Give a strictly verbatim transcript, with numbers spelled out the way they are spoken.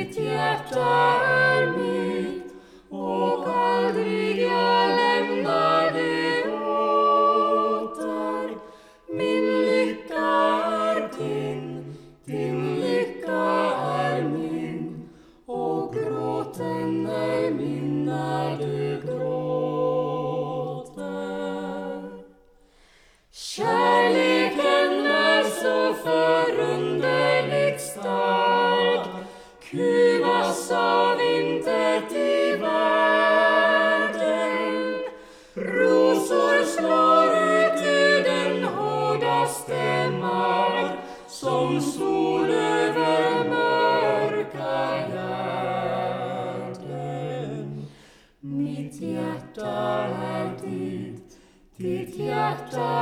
Ditt hjärta är mitt och aldrig jag lämnar det åter. Min lycka är din, din lycka är min, och gråten är min när du gråter. Kärleken är så förunderligt stark, kuvas av intet i världen. Rosor slår ut ur den hårdaste mark, som sol över mörka gärden. Mitt hjärta är ditt, ditt hjärta